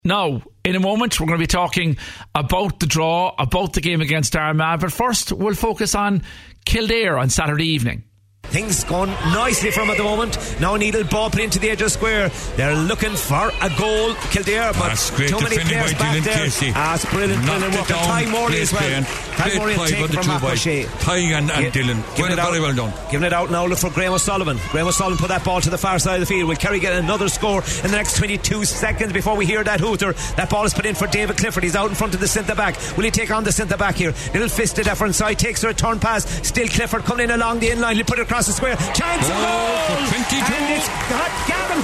Now, in a moment, we're going to be talking about the draw, about the game against Armagh, but first we'll focus on Kildare on Saturday evening. Things going nicely for him at the moment. Now Needle ball put into the edge of the square. They're looking for a goal, Kildare, but too many players back there. It's brilliant work. Ty Morley as well. Ty Morley taken from Matt O'Shea. Ty and Dylan. Very well done. Giving it out now. Look for Graham O'Sullivan. Graham O'Sullivan put that ball to the far side of the field. Will Kerry get another score in the next 22 seconds before we hear that hooter? That ball is put in for David Clifford. He's out in front of the centre back. Will he take on the centre back here? Little fisted effort inside. Takes a return pass. Still Clifford coming in along the inline. He'll put it across the square. Chance of goal! 22. And it's got Gavin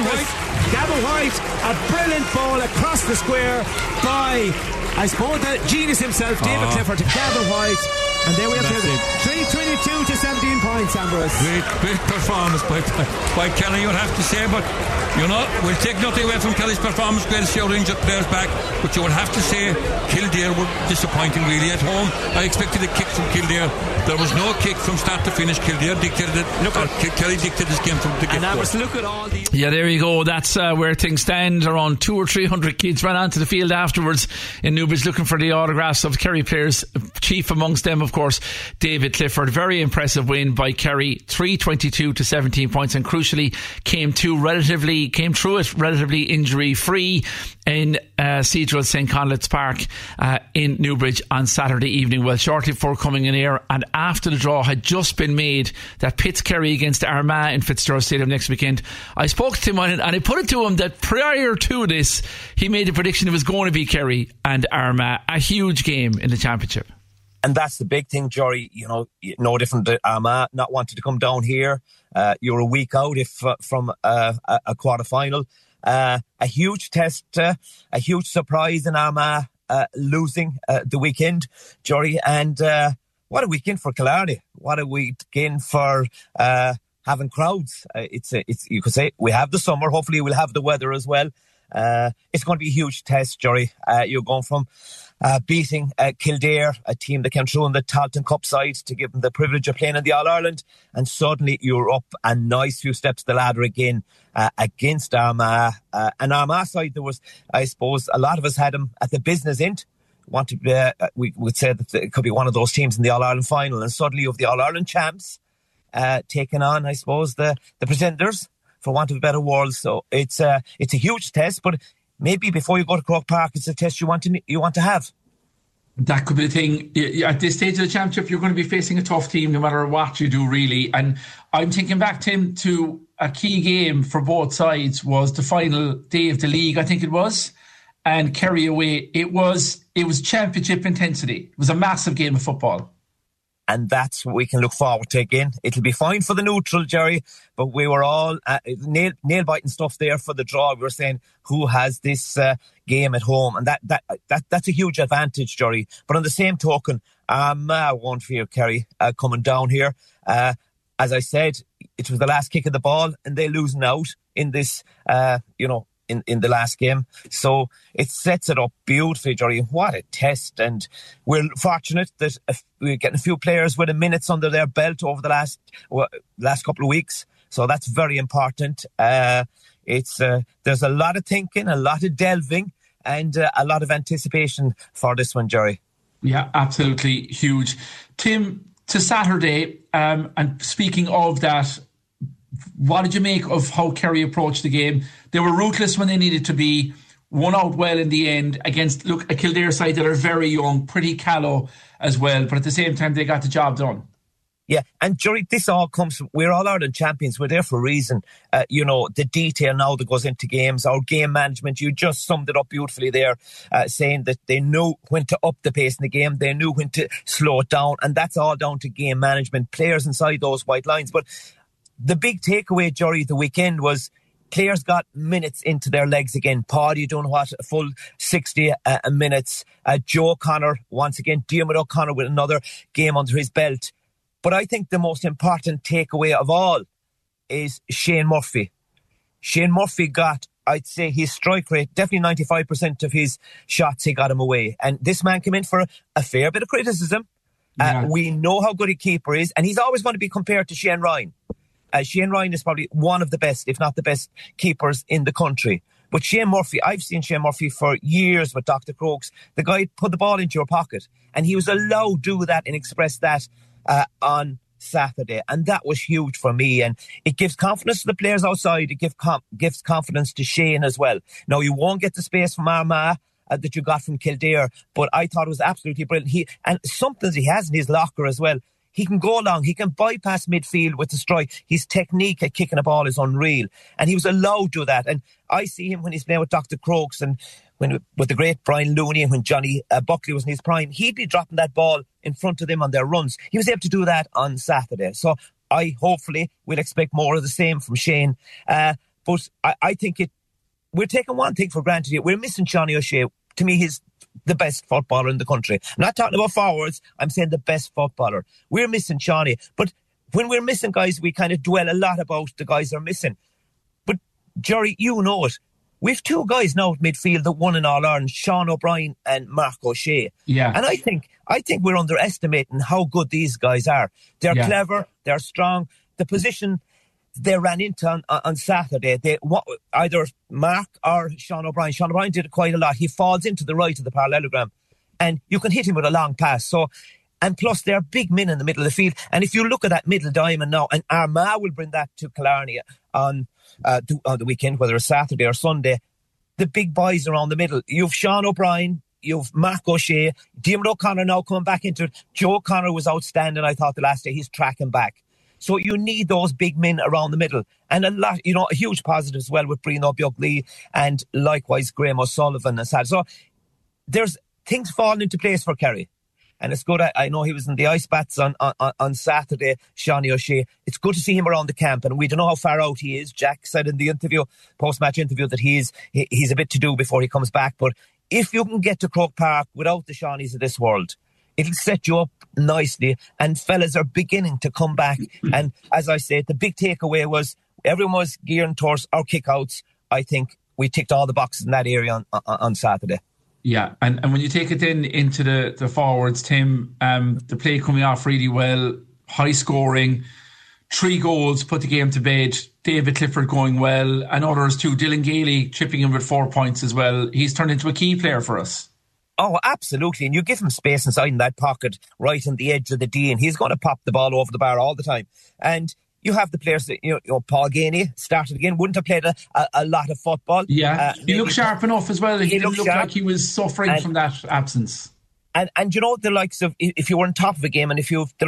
White. A brilliant ball across the square by, I suppose, the genius himself, David Clifford, to Gavin White. And there we have it. 22 to 17 points, Ambrose. Great performance by Kelly, you would have to say, but you know, we'll take nothing away from Kelly's performance. Great to see our injured players back, but you would have to say Kildare were disappointing really at home. I expected a kick from Kildare. There was no kick from start to finish. Kildare dictated it. Kelly dictated this game from the get-go. And Ambrose, look at all the... Yeah, there you go. That's where things stand. Around 200 or 300 kids ran onto the field afterwards in Newbridge looking for the autographs of Kerry players. Chief amongst them, of course, David Clifford. Very impressive win by Kerry, 322 to 17 points, and crucially came through it relatively injury free in Cathedral St. Conleth's Park in Newbridge on Saturday evening. Well, shortly before coming in here and after the draw had just been made that pits Kerry against Armagh in Fitzgerald Stadium next weekend, I spoke to him and I put it to him that prior to this he made a prediction it was going to be Kerry and Armagh, a huge game in the championship. And that's the big thing, Jory. You know, no different to Armagh not wanting to come down here. You're a week out from a quarter-final. A huge test, a huge surprise in Armagh losing the weekend, Jory. And what a weekend for Killarney. What a weekend for having crowds. It's you could say we have the summer. Hopefully we'll have the weather as well. It's going to be a huge test, Jory. You're going from beating Kildare, a team that came through in the Tailteann Cup side to give them the privilege of playing in the All-Ireland, and suddenly you're up a nice few steps the ladder again against Armagh. And Armagh side, there was, I suppose, a lot of us had them at the business end. We would say that it could be one of those teams in the All-Ireland final, and suddenly you have the All-Ireland champs taking on, I suppose, the pretenders, for want of a better word. So it's a huge test, but maybe before you go to Croke Park, it's a test you want to have. That could be the thing. At this stage of the championship, you're going to be facing a tough team no matter what you do, really. And I'm thinking back, Tim, to a key game for both sides was the final day of the league, I think it was, and Kerry away. It was championship intensity. It was a massive game of football. And that's what we can look forward to again. It'll be fine for the neutral, Jerry, but we were all nail-biting stuff there for the draw. We were saying, who has this game at home? And that's a huge advantage, Jerry. But on the same token, I won't fear Kerry coming down here. As I said, it was the last kick of the ball, and they're losing out in this, in the last game. So it sets it up beautifully, Jory. What a test. And we're fortunate that we're getting a few players with minutes under their belt over the last couple of weeks. So that's very important. There's a lot of thinking, a lot of delving, and a lot of anticipation for this one, Jory. Yeah, absolutely huge. Tim, to Saturday, and speaking of that, what did you make of how Kerry approached the game? They were ruthless when they needed to be, won out well in the end against a Kildare side that are very young, pretty callow as well, but at the same time they got the job done. Yeah, and Jory, this all comes from, we're all Ireland champions, we're there for a reason. The detail now that goes into games, our game management, you just summed it up beautifully there, saying that they knew when to up the pace in the game, they knew when to slow it down, and that's all down to game management, players inside those white lines. But the big takeaway, Jory, the weekend was players got minutes into their legs again. Paddy doing a full 60 minutes. Joe O'Connor, once again, Diarmuid O'Connor with another game under his belt. But I think the most important takeaway of all is Shane Murphy. Shane Murphy got, I'd say, his strike rate, definitely 95% of his shots he got him away. And this man came in for a fair bit of criticism. Yeah. We know how good a keeper is, and he's always going to be compared to Shane Ryan. Shane Ryan is probably one of the best, if not the best, keepers in the country. But Shane Murphy, I've seen Shane Murphy for years with Dr. Crokes. The guy put the ball into your pocket, and he was allowed to do that and express that on Saturday, and that was huge for me. And it gives confidence to the players outside. It gives confidence to Shane as well. Now, you won't get the space from Armagh that you got from Kildare, but I thought it was absolutely brilliant. And something he has in his locker as well. He can go along. He can bypass midfield with the strike. His technique at kicking a ball is unreal. And he was allowed to do that. And I see him when he's playing with Dr. Crokes and with the great Brian Looney, and when Johnny Buckley was in his prime, he'd be dropping that ball in front of them on their runs. He was able to do that on Saturday. So I hopefully will expect more of the same from Shane. But I think we're taking one thing for granted here. We're missing Johnny O'Shea. To me, he's the best footballer in the country. I'm not talking about forwards. I'm saying the best footballer. We're missing Johnny. But when we're missing guys, we kind of dwell a lot about the guys are missing. But, Jerry, you know it. We've two guys now at midfield that won in All-Ireland, Sean O'Brien and Mark O'Shea. Yeah. And I think we're underestimating how good these guys are. They're clever. They're strong. The position they ran into on Saturday, either Mark or Sean O'Brien. Sean O'Brien did it quite a lot. He falls into the right of the parallelogram, and you can hit him with a long pass. So, and plus they're big men in the middle of the field. And if you look at that middle diamond now, and Armagh will bring that to Killarney on the weekend, whether it's Saturday or Sunday, the big boys around the middle. You've Sean O'Brien, you've Mark O'Shea, Diarmuid O'Connor now coming back into it. Joe O'Connor was outstanding, I thought, the last day. He's tracking back. So you need those big men around the middle. And a huge positive as well with Brino Bjugli and likewise Graham O'Sullivan and Sad. So there's things falling into place for Kerry. And it's good. I know he was in the ice baths on Saturday, Seanie O'Shea. It's good to see him around the camp, and we don't know how far out he is. Jack said in the post-match interview, that he's a bit to do before he comes back. But if you can get to Croke Park without the Shawnees of this world, it'll set you up nicely, and fellas are beginning to come back. And as I said, the big takeaway was everyone was gearing towards our kickouts. I think we ticked all the boxes in that area on Saturday. Yeah, and when you take it then into the forwards, Tim, the play coming off really well, high scoring, 3 goals, put the game to bed, David Clifford going well, and others too, Dylan Gailey chipping in with 4 points as well. He's turned into a key player for us. Oh, absolutely. And you give him space inside in that pocket, right on the edge of the D, and he's going to pop the ball over the bar all the time. And you have the players that, Paul Gainey started again, wouldn't have played a lot of football. Yeah, he looked sharp enough as well. He didn't look like he was suffering from that absence. And the likes of, if you were on top of a game, and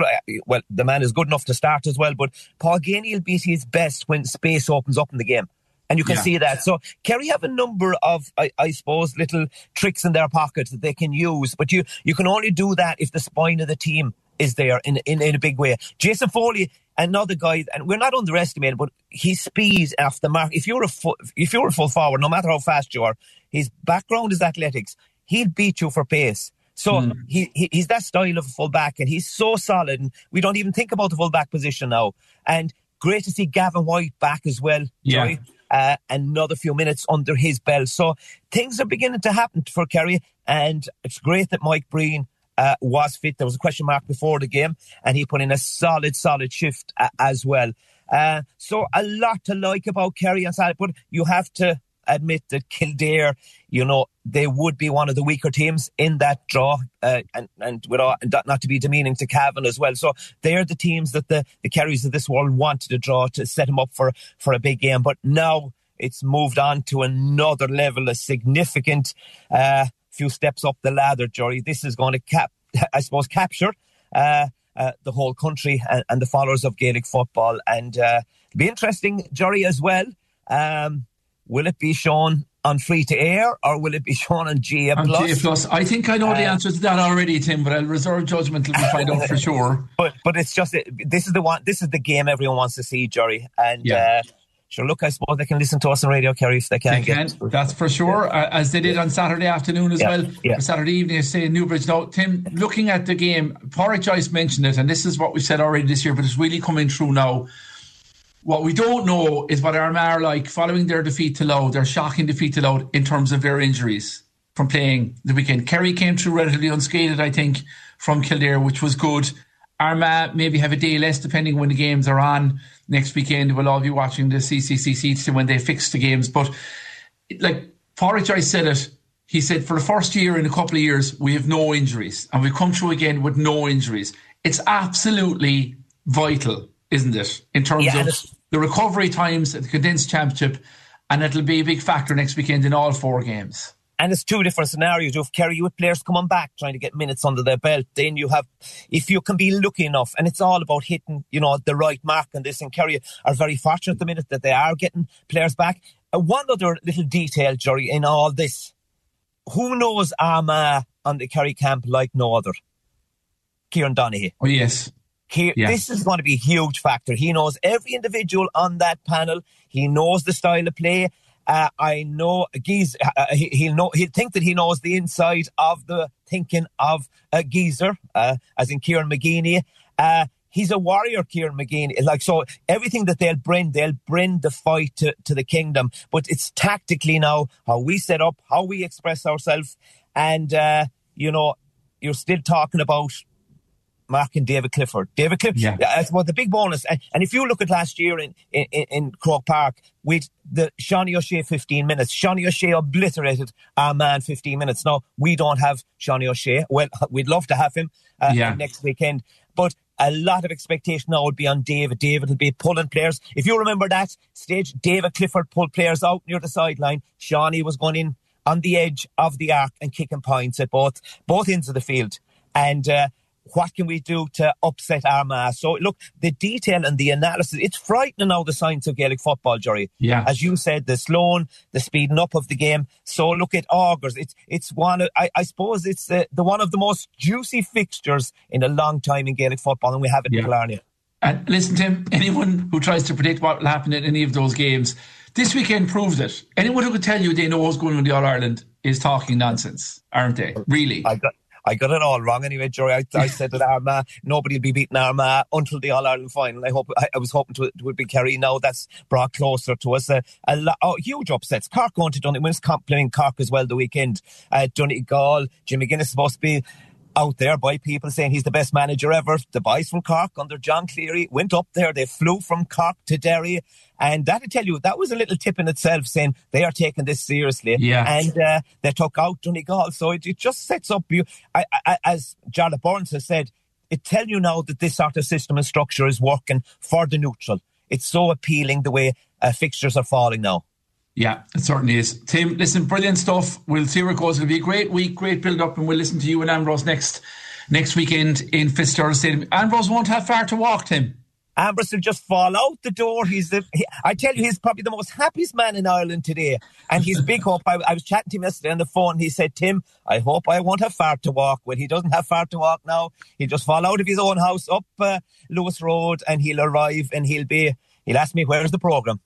the man is good enough to start as well, but Paul Gainey will be at his best when space opens up in the game. And you can see that. So Kerry have a number of, I suppose, little tricks in their pockets that they can use. But you can only do that if the spine of the team is there in a big way. Jason Foley, another guy, and we're not underestimating, but his speed off the mark. If you're a full forward, no matter how fast you are, his background is athletics. He'll beat you for pace. So he's that style of a full back, and he's so solid. And we don't even think about the full back position now. And great to see Gavin White back as well. Yeah. Another few minutes under his belt. So things are beginning to happen for Kerry, and it's great that Mike Breen was fit. There was a question mark before the game, and he put in a solid shift as well. So a lot to like about Kerry on Saturday, but you have to admit that Kildare, they would be one of the weaker teams in that draw, and not to be demeaning to Cavan as well. So they're the teams that the Kerrys of this world wanted to draw to set them up for a big game. But now it's moved on to another level, a significant few steps up the ladder, Jory. This is going to capture the whole country and the followers of Gaelic football. And it'll be interesting, Jory, as well. Will it be shown on free to air, or will it be shown on GA+? On GA+. I think I know the answer to that already, Tim, but I'll reserve judgment till we find out for sure. But it's just, this is the game everyone wants to see, Jerry. And sure, look, I suppose they can listen to us on Radio Kerry if they can. That's for sure, as they did on Saturday afternoon as well. Or Saturday evening, I say in Newbridge. Now, Tim, looking at the game, Pádraig Joyce mentioned it, and this is what we said already this year, but it's really coming through now. What we don't know is what Armagh are like following their defeat to Louth, their shocking defeat to Louth, in terms of their injuries from playing the weekend. Kerry came through relatively unscathed, I think, from Kildare, which was good. Armagh maybe have a day less depending when the games are on next weekend. We'll all be watching the CCC seats when they fix the games. But like Porridge, I said it. He said for the first year in a couple of years, we have no injuries, and we've come through again with no injuries. It's absolutely vital, isn't it, in terms of the recovery times at the condensed championship, and it'll be a big factor next weekend in all 4 games. And it's 2 different scenarios. You have Kerry with players coming back, trying to get minutes under their belt. Then you have, if you can be lucky enough, and it's all about hitting, the right mark on this. And Kerry are very fortunate at the minute that they are getting players back. One other little detail, Jerry, in all this. Who knows Armagh on the Kerry camp like no other? Kieran Donaghy. Oh, yes. This is going to be a huge factor. He knows every individual on that panel. He knows the style of play. I know he'll think that he knows the inside of the thinking of Geezer, as in Kieran McGeeney. He's a warrior, Kieran McGeeney. So everything that they'll bring the fight to the kingdom. But it's tactically now how we set up, how we express ourselves, and you're still talking about Mark and David Clifford. That's the big bonus. And if you look at last year in Croke Park with the Shawnee O'Shea 15 minutes, Shawnee O'Shea obliterated our man 15 minutes. Now, we don't have Shawnee O'Shea. Well, we'd love to have him next weekend. But a lot of expectation now would be on David. David will be pulling players. If you remember that stage, David Clifford pulled players out near the sideline. Shawnee was going in on the edge of the arc and kicking points at both ends of the field. And what can we do to upset Armagh? So, look, the detail and the analysis, it's frightening now, the science of Gaelic football, Jerry. Yeah. As you said, the slowing, the speeding up of the game. So, look, it augurs. It's one of, I suppose it's the one of the most juicy fixtures in a long time in Gaelic football, and we have it in Killarney. And listen, Tim, anyone who tries to predict what will happen in any of those games, this weekend proves it. Anyone who could tell you they know what's going on in the All-Ireland is talking nonsense, aren't they? Really? I got it all wrong anyway, Jerry. I said that Armagh, nobody will be beating Armagh until the All-Ireland final. I was hoping it would be Kerry. Now that's brought closer to us. Huge upsets. Cork going to Donegal. It's playing Cork as well the weekend. Donegal, Jimmy Guinness is supposed to be out there by people saying he's the best manager ever. The boys from Cork under John Cleary went up there. They flew from Cork to Derry. And that'll tell you, that was a little tip in itself, saying they are taking this seriously. Yeah. And they took out Donegal. So it just sets up you. As Jarlath Burns has said, it tells you now that this sort of system and structure is working for the neutral. It's so appealing the way fixtures are falling now. Yeah, it certainly is. Tim, listen, brilliant stuff. We'll see where it goes. It'll be a great week, great build-up, and we'll listen to you and Ambrose next weekend in Fitzgerald Stadium. Ambrose won't have far to walk, Tim. Ambrose will just fall out the door. I tell you, he's probably the most happiest man in Ireland today. And his big hope, I was chatting to him yesterday on the phone. He said, Tim, I hope I won't have far to walk. Well, he doesn't have far to walk now. He'll just fall out of his own house up Lewis Road, and he'll arrive and he'll ask me, where's the programme?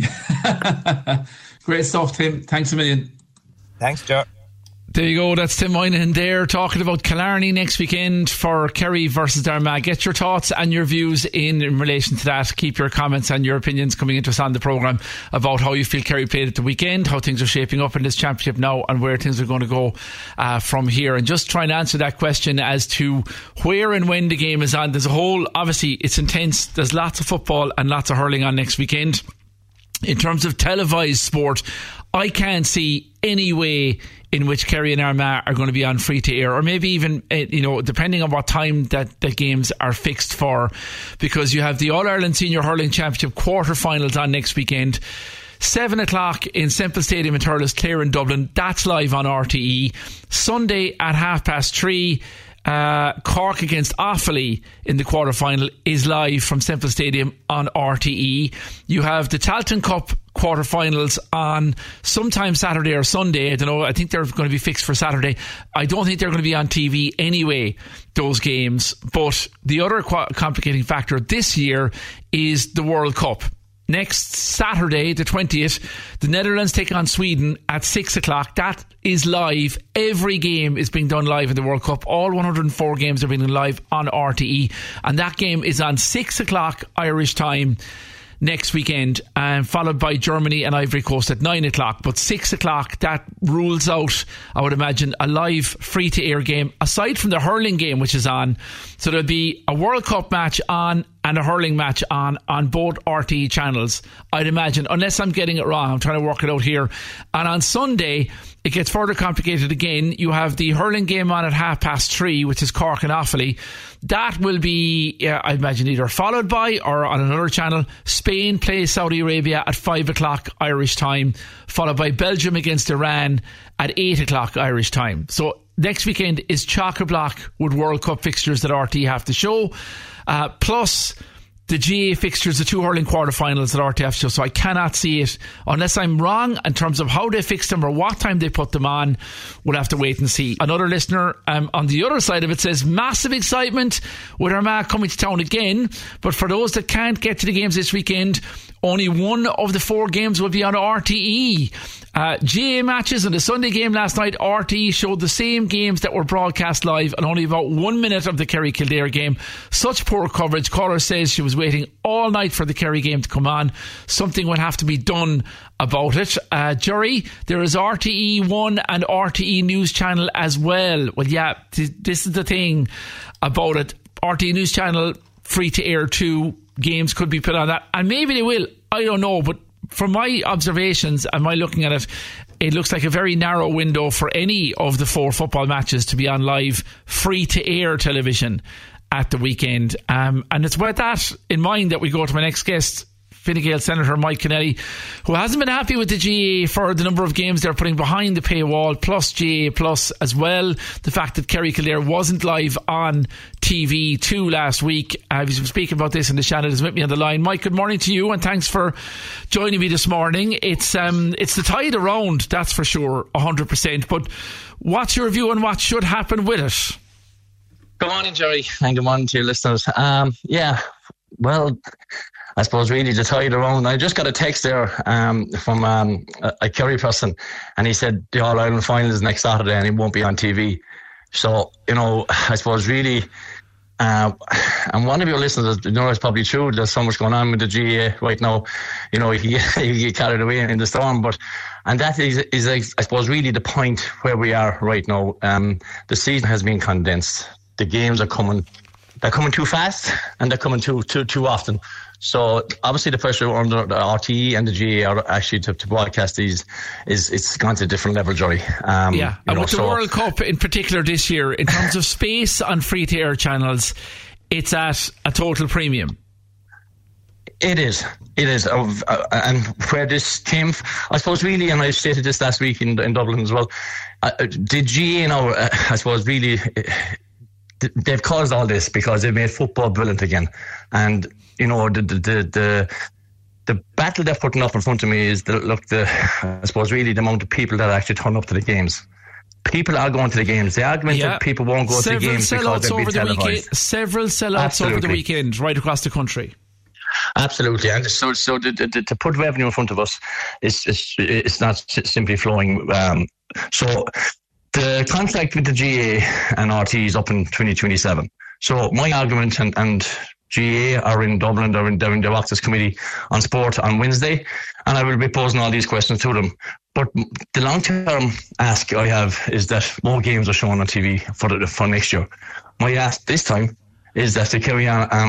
Great stuff, Tim. Thanks a million. Thanks, Ger. There you go. That's Tim Moynihan there talking about Killarney next weekend for Kerry versus Armagh. Get your thoughts and your views in relation to that. Keep your comments and your opinions coming into us on the programme about how you feel Kerry played at the weekend, how things are shaping up in this championship now, and where things are going to go from here. And just try and answer that question as to where and when the game is on. There's a whole, obviously it's intense. There's lots of football and lots of hurling on next weekend. In terms of televised sport, I can't see any way in which Kerry and Armagh are going to be on free to air, or maybe even depending on what time that the games are fixed for, because you have the All-Ireland Senior Hurling Championship quarter-finals on next weekend. 7 o'clock in Semple Stadium in Thurles, Clare in Dublin. That's live on RTE. Sunday at 3:30. Cork against Offaly in the quarter-final is live from Semple Stadium on RTE. You have the Tailteann Cup quarter-finals on sometime Saturday or Sunday. I don't know. I think they're going to be fixed for Saturday. I don't think they're going to be on TV anyway, those games. But the other complicating factor this year is the World Cup. Next Saturday, the 20th, the Netherlands take on Sweden at 6 o'clock. That is live. Every game is being done live in the World Cup. All 104 games are being done live on RTE. And that game is on 6 o'clock Irish time next weekend, and followed by Germany and Ivory Coast at 9 o'clock. But 6 o'clock, that rules out, I would imagine, a live free-to-air game, aside from the hurling game which is on. So there'll be a World Cup match on and a hurling match on both RTE channels, I'd imagine, unless I'm getting it wrong. I'm trying to work it out here. And on Sunday, it gets further complicated again. You have the hurling game on at 3:30, which is Cork and Offaly. That will be, I imagine, either followed by or on another channel. Spain plays Saudi Arabia at 5 o'clock Irish time, followed by Belgium against Iran at 8 o'clock Irish time. So next weekend is chock-a-block with World Cup fixtures that RTE have to show, plus the GA fixtures, the 2 hurling quarterfinals that RTE have to show. So I cannot see it unless I'm wrong in terms of how they fix them or what time they put them on. We'll have to wait and see. Another listener on the other side of it says, massive excitement with Armagh coming to town again, but for those that can't get to the games this weekend, only one of the 4 games will be on RTE. GA matches and the Sunday game last night, RTE showed the same games that were broadcast live and only about 1 minute of the Kerry Kildare game. Such poor coverage. Caller says she was waiting all night for the Kerry game to come on. Something will have to be done about it. Jerry, there is RTE 1 and RTE News Channel as well. Well, yeah, this is the thing about it. RTE News Channel, free to air 2 games could be put on that, and maybe they will, I don't know, but from my observations and my looking at it, it looks like a very narrow window for any of the 4 football matches to be on live free to air television at the weekend, and it's with that in mind that we go to my next guest, Fine Gael Senator Mike Kennelly, who hasn't been happy with the GA for the number of games they're putting behind the paywall, plus GA plus as well. The fact that Kerry Kildare wasn't live on TV2 last week. He's been speaking about this in the channel. Is with me on the line. Mike, good morning to you and thanks for joining me this morning. It's the tide around, that's for sure, 100%. But what's your view on what should happen with it? Good morning, Jerry, and good morning to your listeners. Well, I suppose really the tide around. I just got a text there from a Kerry person, and he said the All-Ireland final is next Saturday and it won't be on TV. So, I suppose really, and one of your listeners, it's probably true, there's so much going on with the GA right now, he get carried away in the storm, and that is I suppose really the point where we are right now. The season has been condensed. The games are coming. They're coming too fast and they're coming too often. So obviously the pressure under the RTE and the GA are actually to broadcast these it's gone to a different level, Jory. And with the World Cup in particular this year, in terms of space on free-to-air channels, it's at a total premium. It is. And where this came, I suppose really, and I stated this last week in Dublin as well, the GA now, I suppose really, they've caused all this because they've made football brilliant again. And the battle they're putting up in front of me is I suppose really the amount of people that actually turn up to the games. People are going to the games. The argument that people won't go to the games because they'll be televised. Several sellouts over the weekend right across the country. Absolutely, and so to put revenue in front of us is not simply flowing. So the contract with the GA and RT is up in 2027. So my argument and GA are in Dublin, they're in the Oireachtas Committee on Sport on Wednesday, and I will be posing all these questions to them. But the long-term ask I have is that more games are shown on TV for next year. My ask this time is that the Kerry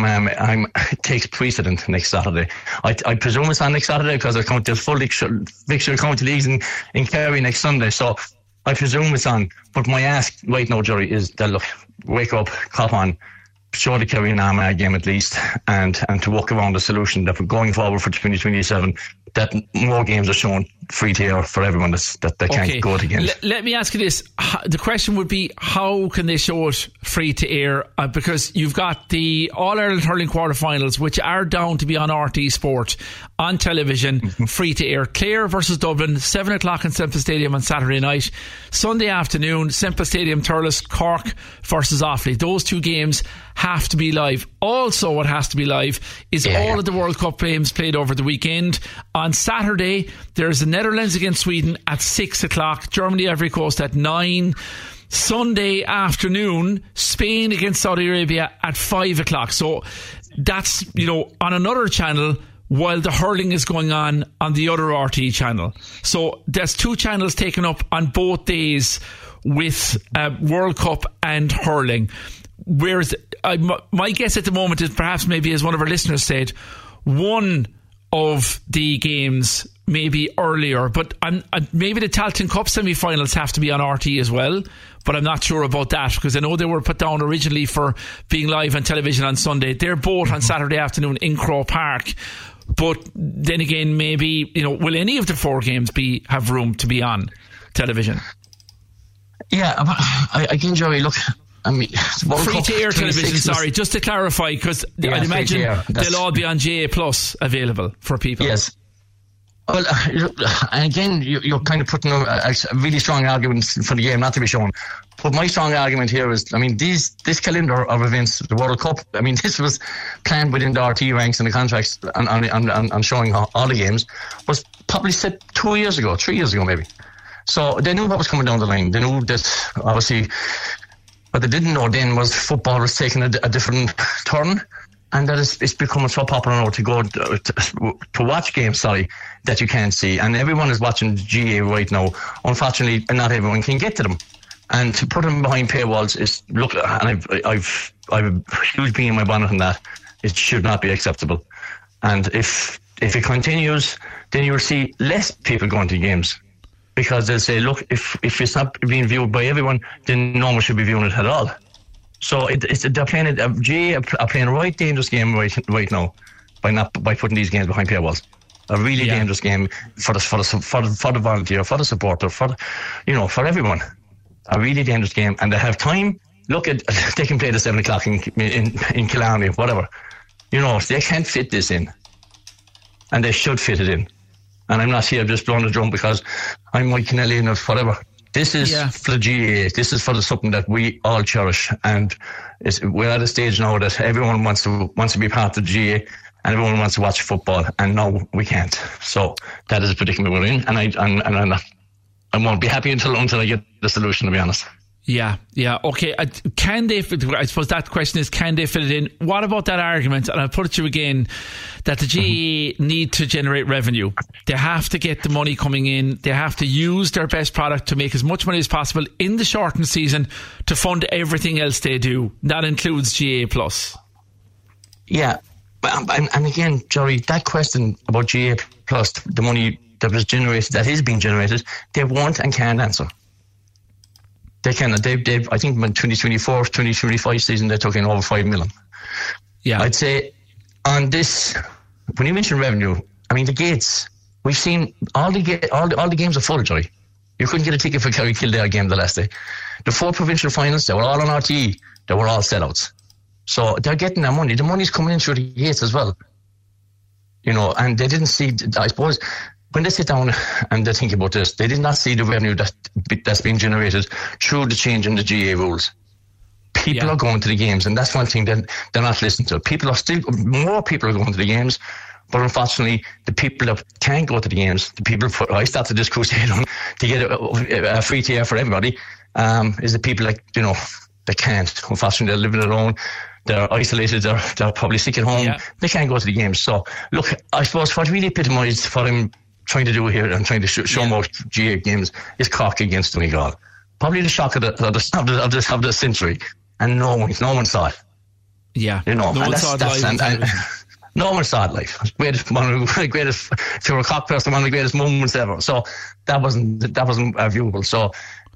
takes precedent next Saturday. I presume it's on next Saturday because there's full fixture county leagues in Kerry next Sunday. So I presume it's on. But my ask right now, Jerry, is that look, wake up, cop on, show the Kerry and Armagh game at least, and to work around the solution that we're going forward for 2027, that more games are shown free to air for everyone that they can't go to games. Let me ask you this. The question would be, how can they show it free to air? Because you've got the All-Ireland Hurling quarterfinals, which are down to be on RTE Sport on television, free to air. Clare versus Dublin, 7 o'clock in Semple Stadium on Saturday night. Sunday afternoon, Semple Stadium, Thurles, Cork versus Offaly. Those 2 games have to be live. Also, what has to be live is all of the World Cup games played over the weekend. On Saturday, there's the Netherlands against Sweden at 6 o'clock, Germany Ivory Coast at 9. Sunday afternoon, Spain against Saudi Arabia at 5 o'clock. So that's, on another channel, while the hurling is going on the other RTE channel. So there's 2 channels taken up on both days with World Cup and hurling. whereas my guess at the moment is perhaps maybe, as one of our listeners said, one of the games maybe earlier, but maybe the Tailteann Cup semi-finals have to be on RTÉ as well, but I'm not sure about that, because I know they were put down originally for being live on television on Sunday. They're both on Saturday afternoon in Croke Park, but then again, maybe, will any of the 4 games have room to be on television? Yeah, again, Joey, look, I mean, free-to-air television, sorry, just to clarify, because I'd imagine they'll all be on GA Plus available for people. Yes. Well, and again, you're kind of putting a really strong argument for the game not to be shown. But my strong argument here is, I mean, this calendar of events, the World Cup, I mean, this was planned within the RTÉ ranks and the contracts on showing all the games, was probably set 2 years ago, 3 years ago maybe. So they knew what was coming down the line. They knew that, obviously, what they didn't know then was football was taking a different turn, and that it's becoming so popular now to go to watch games, that you can't see. And everyone is watching GA right now. Unfortunately, not everyone can get to them. And to put them behind paywalls is, look, and I've a huge bee in my bonnet on that. It should not be acceptable. And if it continues, then you'll see less people going to games. Because they'll say, look, if it's not being viewed by everyone, then no one should be viewing it at all. So they're playing GA are playing a right dangerous game right now by putting these games behind paywalls. A really dangerous game for the volunteer, for the supporter, for everyone. A really dangerous game, and they have time. Look, they can play at 7 o'clock in Killarney, whatever. They can't fit this in, and they should fit it in. And I'm not here just blowing the drum because I'm Mike Kennelly and whatever. This is for the GA. This is for something that we all cherish, and we're at a stage now that everyone wants to be part of the GA, and everyone wants to watch football, and now we can't. So that is the predicament we're in, and I won't be happy until I get the solution, to be honest. Yeah. Okay. Can they? I suppose that question is, can they fit it in? What about that argument? And I'll put it to you again, that the GA need to generate revenue. They have to get the money coming in. They have to use their best product to make as much money as possible in the shortened season to fund everything else they do. That includes GA Plus. Yeah, and again, Jory, that question about GA Plus, the money that is being generated, they won't and can't answer. They can. I think in 2024, 2025 season, they took in over 5 million. Yeah. I'd say on this, when you mention revenue, I mean, the gates, we've seen all the games are full, Joy. You couldn't get a ticket for Kerry Kildare game the last day. The 4 provincial finals, they were all on RTÉ. They were all sellouts. So they're getting their money. The money's coming in through the gates as well. And they didn't see, I suppose, when they sit down and they think about this, they did not see the revenue that's being generated through the change in the GA rules. People are going to the games, and that's one thing that they're not listening to. More people are going to the games, but unfortunately, the people that can't go to the games, I started this crusade to get a free tier for everybody, is the people that can't. Unfortunately, they're living alone. They're isolated. They're probably sick at home. Yeah. They can't go to the games. So, look, I suppose what really epitomised what I'm trying to do here and trying to show more GA games is Cork against Donegal. Probably the shock of the century, and no one saw it. Yeah, no one saw it live. No one saw it live. Greatest, if you're a Cork person, one of the greatest moments ever. So that wasn't viewable. So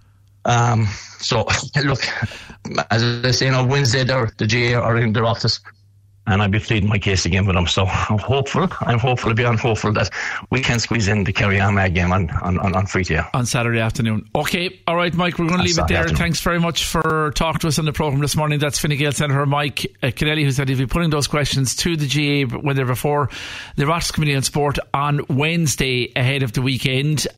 look, as I say, Wednesday the GA are in their office, and I'll be pleading my case again with them. So I'm hopeful beyond hopeful that we can squeeze in the Kerry Armagh game on free tier on Saturday afternoon. Okay, all right, Mike, we're going to leave it there. Thanks very much for talking to us on the programme this morning. That's Fine Gael Senator Mike Kennelly, who said he'll be putting those questions to the GA whether before the Ross Committee on Sport on Wednesday ahead of the weekend.